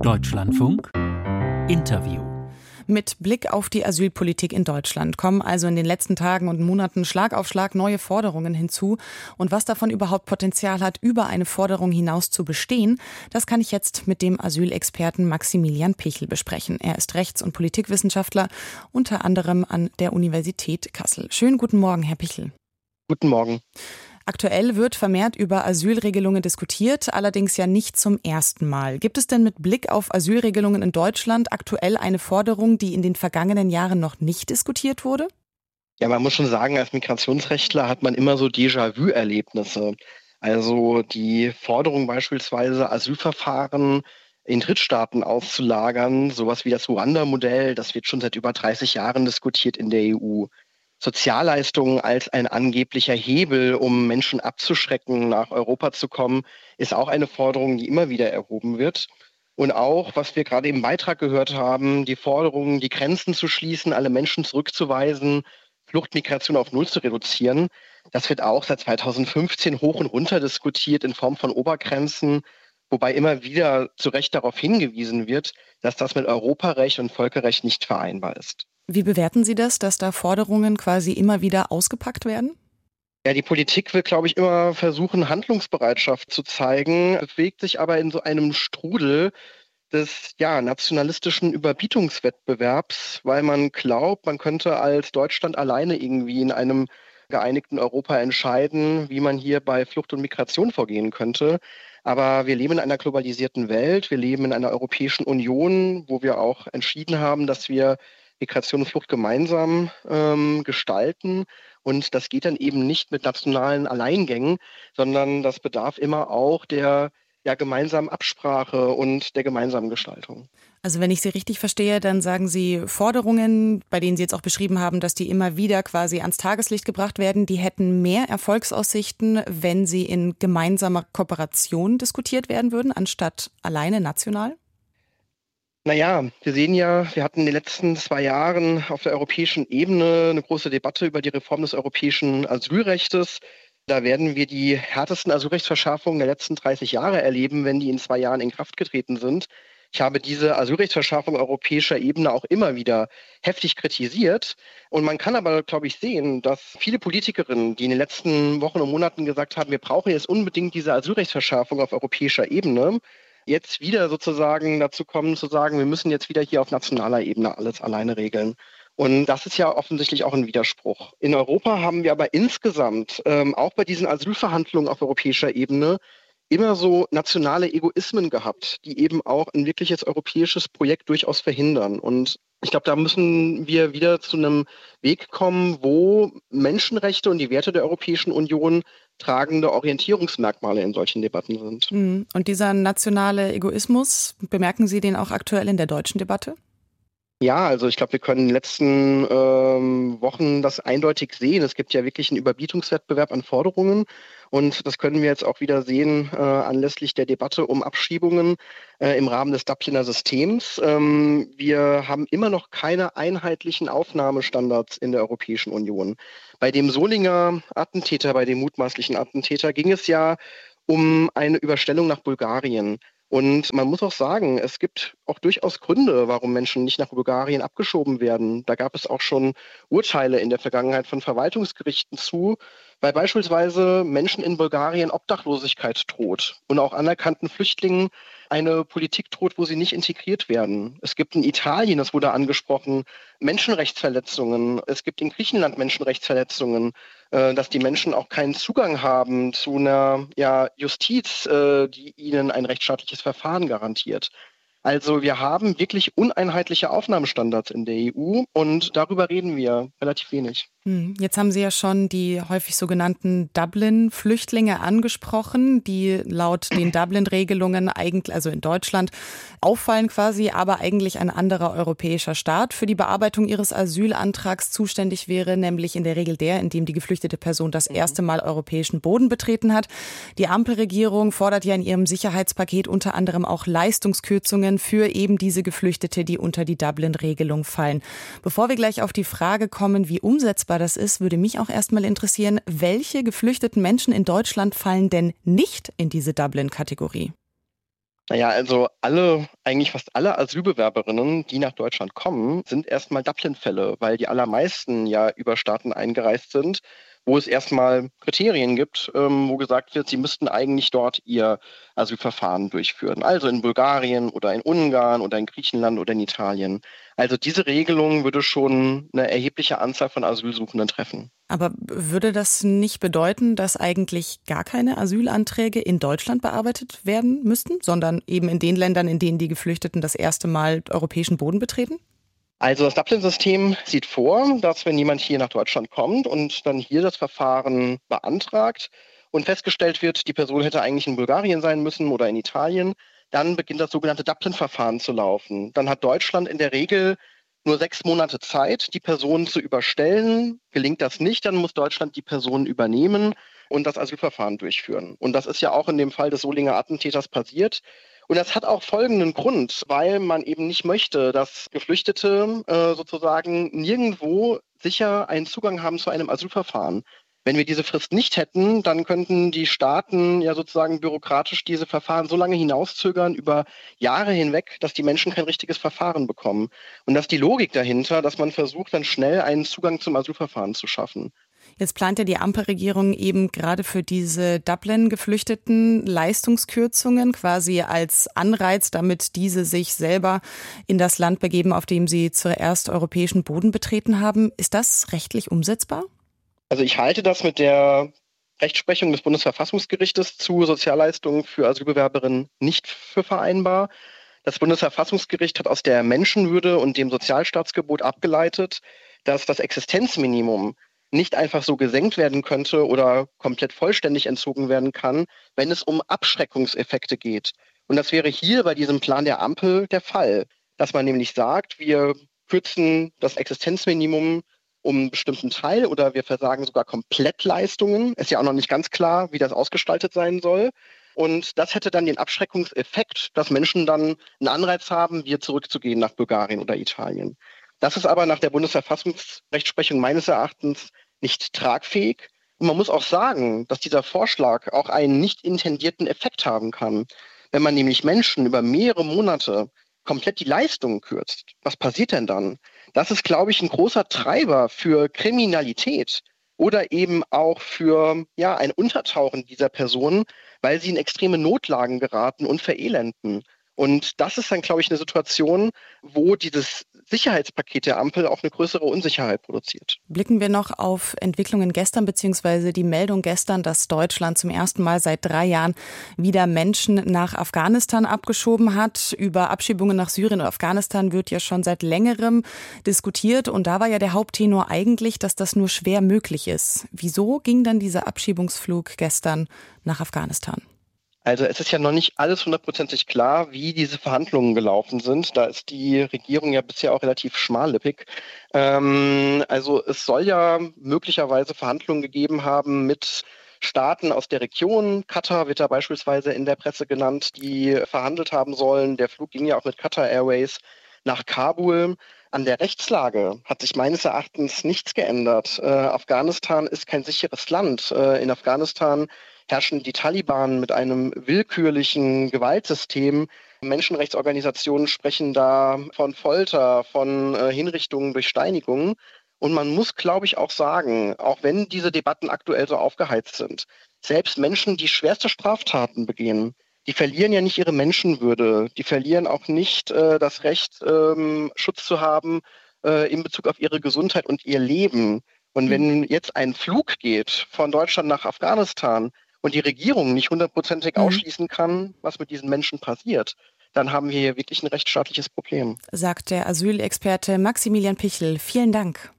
Deutschlandfunk Interview. Mit Blick auf die Asylpolitik in Deutschland kommen also in den letzten Tagen und Monaten Schlag auf Schlag neue Forderungen hinzu. Und was davon überhaupt Potenzial hat, über eine Forderung hinaus zu bestehen, das kann ich jetzt mit dem Asylexperten Maximilian Pichel besprechen. Er ist Rechts- und Politikwissenschaftler, unter anderem an der Universität Kassel. Schönen guten Morgen, Herr Pichel. Guten Morgen. Aktuell wird vermehrt über Asylregelungen diskutiert, allerdings ja nicht zum ersten Mal. Gibt es denn mit Blick auf Asylregelungen in Deutschland aktuell eine Forderung, die in den vergangenen Jahren noch nicht diskutiert wurde? Ja, man muss schon sagen, als Migrationsrechtler hat man immer so Déjà-vu-Erlebnisse. Also die Forderung beispielsweise, Asylverfahren in Drittstaaten auszulagern, sowas wie das Ruanda-Modell, das wird schon seit über 30 Jahren diskutiert in der EU. Sozialleistungen als ein angeblicher Hebel, um Menschen abzuschrecken, nach Europa zu kommen, ist auch eine Forderung, die immer wieder erhoben wird. Und auch, was wir gerade im Beitrag gehört haben, die Forderung, die Grenzen zu schließen, alle Menschen zurückzuweisen, Fluchtmigration auf Null zu reduzieren, das wird auch seit 2015 hoch und runter diskutiert in Form von Obergrenzen, wobei immer wieder zu Recht darauf hingewiesen wird, dass das mit Europarecht und Völkerrecht nicht vereinbar ist. Wie bewerten Sie das, dass da Forderungen quasi immer wieder ausgepackt werden? Ja, die Politik will, glaube ich, immer versuchen, Handlungsbereitschaft zu zeigen, bewegt sich aber in so einem Strudel des nationalistischen Überbietungswettbewerbs, weil man glaubt, man könnte als Deutschland alleine irgendwie in einem geeinigten Europa entscheiden, wie man hier bei Flucht und Migration vorgehen könnte. Aber wir leben in einer globalisierten Welt, wir leben in einer Europäischen Union, wo wir auch entschieden haben, dass wir Migration und Flucht gemeinsam gestalten. Und das geht dann eben nicht mit nationalen Alleingängen, sondern das bedarf immer auch der gemeinsamen Absprache und der gemeinsamen Gestaltung. Also wenn ich Sie richtig verstehe, dann sagen Sie, Forderungen, bei denen Sie jetzt auch beschrieben haben, dass die immer wieder quasi ans Tageslicht gebracht werden, die hätten mehr Erfolgsaussichten, wenn sie in gemeinsamer Kooperation diskutiert werden würden, anstatt alleine national? Naja, wir sehen ja, wir hatten in den letzten 2 Jahren auf der europäischen Ebene eine große Debatte über die Reform des europäischen Asylrechtes. Da werden wir die härtesten Asylrechtsverschärfungen der letzten 30 Jahre erleben, wenn die in 2 Jahren in Kraft getreten sind. Ich habe diese Asylrechtsverschärfung auf europäischer Ebene auch immer wieder heftig kritisiert. Und man kann aber, glaube ich, sehen, dass viele Politikerinnen, die in den letzten Wochen und Monaten gesagt haben, wir brauchen jetzt unbedingt diese Asylrechtsverschärfung auf europäischer Ebene, jetzt wieder sozusagen dazu kommen, zu sagen, wir müssen jetzt wieder hier auf nationaler Ebene alles alleine regeln. Und das ist ja offensichtlich auch ein Widerspruch. In Europa haben wir aber insgesamt, auch bei diesen Asylverhandlungen auf europäischer Ebene, immer so nationale Egoismen gehabt, die eben auch ein wirkliches europäisches Projekt durchaus verhindern. Und ich glaube, da müssen wir wieder zu einem Weg kommen, wo Menschenrechte und die Werte der Europäischen Union tragende Orientierungsmerkmale in solchen Debatten sind. Und dieser nationale Egoismus, bemerken Sie den auch aktuell in der deutschen Debatte? Ja, also ich glaube, wir können in den letzten Wochen das eindeutig sehen. Es gibt ja wirklich einen Überbietungswettbewerb an Forderungen und das können wir jetzt auch wieder sehen anlässlich der Debatte um Abschiebungen im Rahmen des Dubliner Systems. Wir haben immer noch keine einheitlichen Aufnahmestandards in der Europäischen Union. Bei dem Solinger Attentäter, bei dem mutmaßlichen Attentäter, ging es ja um eine Überstellung nach Bulgarien. Und man muss auch sagen, es gibt auch durchaus Gründe, warum Menschen nicht nach Bulgarien abgeschoben werden. Da gab es auch schon Urteile in der Vergangenheit von Verwaltungsgerichten zu, weil beispielsweise Menschen in Bulgarien Obdachlosigkeit droht und auch anerkannten Flüchtlingen eine Politik droht, wo sie nicht integriert werden. Es gibt in Italien, das wurde angesprochen, Menschenrechtsverletzungen. Es gibt in Griechenland Menschenrechtsverletzungen, dass die Menschen auch keinen Zugang haben zu einer Justiz, die ihnen ein rechtsstaatliches Verfahren garantiert. Also wir haben wirklich uneinheitliche Aufnahmestandards in der EU und darüber reden wir relativ wenig. Jetzt haben Sie ja schon die häufig sogenannten Dublin-Flüchtlinge angesprochen, die laut den Dublin-Regelungen eigentlich, also in Deutschland, auffallen quasi, aber eigentlich ein anderer europäischer Staat für die Bearbeitung ihres Asylantrags zuständig wäre, nämlich in der Regel der, in dem die geflüchtete Person das erste Mal europäischen Boden betreten hat. Die Ampelregierung fordert ja in ihrem Sicherheitspaket unter anderem auch Leistungskürzungen für eben diese Geflüchtete, die unter die Dublin-Regelung fallen. Bevor wir gleich auf die Frage kommen, wie umsetzbar das ist, würde mich auch erstmal interessieren, welche geflüchteten Menschen in Deutschland fallen denn nicht in diese Dublin-Kategorie? Naja, also eigentlich fast alle Asylbewerberinnen, die nach Deutschland kommen, sind erstmal Dublin-Fälle, weil die allermeisten ja über Staaten eingereist sind, wo es erstmal Kriterien gibt, wo gesagt wird, sie müssten eigentlich dort ihr Asylverfahren durchführen. Also in Bulgarien oder in Ungarn oder in Griechenland oder in Italien. Also diese Regelung würde schon eine erhebliche Anzahl von Asylsuchenden treffen. Aber würde das nicht bedeuten, dass eigentlich gar keine Asylanträge in Deutschland bearbeitet werden müssten, sondern eben in den Ländern, in denen die Geflüchteten das erste Mal europäischen Boden betreten? Also das Dublin-System sieht vor, dass wenn jemand hier nach Deutschland kommt und dann hier das Verfahren beantragt und festgestellt wird, die Person hätte eigentlich in Bulgarien sein müssen oder in Italien, dann beginnt das sogenannte Dublin-Verfahren zu laufen. Dann hat Deutschland in der Regel nur 6 Monate Zeit, die Person zu überstellen. Gelingt das nicht, dann muss Deutschland die Person übernehmen und das Asylverfahren durchführen. Und das ist ja auch in dem Fall des Solinger Attentäters passiert. Und das hat auch folgenden Grund, weil man eben nicht möchte, dass Geflüchtete sozusagen nirgendwo sicher einen Zugang haben zu einem Asylverfahren. Wenn wir diese Frist nicht hätten, dann könnten die Staaten ja sozusagen bürokratisch diese Verfahren so lange hinauszögern über Jahre hinweg, dass die Menschen kein richtiges Verfahren bekommen. Und das ist die Logik dahinter, dass man versucht, dann schnell einen Zugang zum Asylverfahren zu schaffen. Jetzt plant ja die Ampelregierung eben gerade für diese Dublin-Geflüchteten Leistungskürzungen quasi als Anreiz, damit diese sich selber in das Land begeben, auf dem sie zuerst europäischen Boden betreten haben. Ist das rechtlich umsetzbar? Also ich halte das mit der Rechtsprechung des Bundesverfassungsgerichtes zu Sozialleistungen für Asylbewerberinnen nicht für vereinbar. Das Bundesverfassungsgericht hat aus der Menschenwürde und dem Sozialstaatsgebot abgeleitet, dass das Existenzminimum nicht einfach so gesenkt werden könnte oder komplett vollständig entzogen werden kann, wenn es um Abschreckungseffekte geht. Und das wäre hier bei diesem Plan der Ampel der Fall, dass man nämlich sagt, wir kürzen das Existenzminimum um einen bestimmten Teil oder wir versagen sogar komplett Leistungen. Ist ja auch noch nicht ganz klar, wie das ausgestaltet sein soll. Und das hätte dann den Abschreckungseffekt, dass Menschen dann einen Anreiz haben, wieder zurückzugehen nach Bulgarien oder Italien. Das ist aber nach der Bundesverfassungsrechtsprechung meines Erachtens nicht tragfähig. Und man muss auch sagen, dass dieser Vorschlag auch einen nicht intendierten Effekt haben kann. Wenn man nämlich Menschen über mehrere Monate komplett die Leistungen kürzt, was passiert denn dann? Das ist, glaube ich, ein großer Treiber für Kriminalität oder eben auch für ein Untertauchen dieser Personen, weil sie in extreme Notlagen geraten und verelenden. Und das ist dann, glaube ich, eine Situation, wo dieses Sicherheitspaket der Ampel auch eine größere Unsicherheit produziert. Blicken wir noch auf Entwicklungen gestern, beziehungsweise die Meldung gestern, dass Deutschland zum ersten Mal seit 3 Jahren wieder Menschen nach Afghanistan abgeschoben hat. Über Abschiebungen nach Syrien und Afghanistan wird ja schon seit längerem diskutiert. Und da war ja der Haupttenor eigentlich, dass das nur schwer möglich ist. Wieso ging dann dieser Abschiebungsflug gestern nach Afghanistan? Also es ist ja noch nicht alles hundertprozentig klar, wie diese Verhandlungen gelaufen sind. Da ist die Regierung ja bisher auch relativ schmallippig. Also es soll ja möglicherweise Verhandlungen gegeben haben mit Staaten aus der Region. Katar wird da beispielsweise in der Presse genannt, die verhandelt haben sollen. Der Flug ging ja auch mit Qatar Airways nach Kabul. An der Rechtslage hat sich meines Erachtens nichts geändert. Afghanistan ist kein sicheres Land. In Afghanistan herrschen die Taliban mit einem willkürlichen Gewaltsystem. Menschenrechtsorganisationen sprechen da von Folter, von Hinrichtungen durch Steinigungen. Und man muss, glaube ich, auch sagen, auch wenn diese Debatten aktuell so aufgeheizt sind, selbst Menschen, die schwerste Straftaten begehen, die verlieren ja nicht ihre Menschenwürde. Die verlieren auch nicht das Recht, Schutz zu haben in Bezug auf ihre Gesundheit und ihr Leben. Und wenn jetzt ein Flug geht von Deutschland nach Afghanistan, und die Regierung nicht hundertprozentig ausschließen kann, was mit diesen Menschen passiert, dann haben wir hier wirklich ein rechtsstaatliches Problem. Sagt der Asylexperte Maximilian Pichel. Vielen Dank.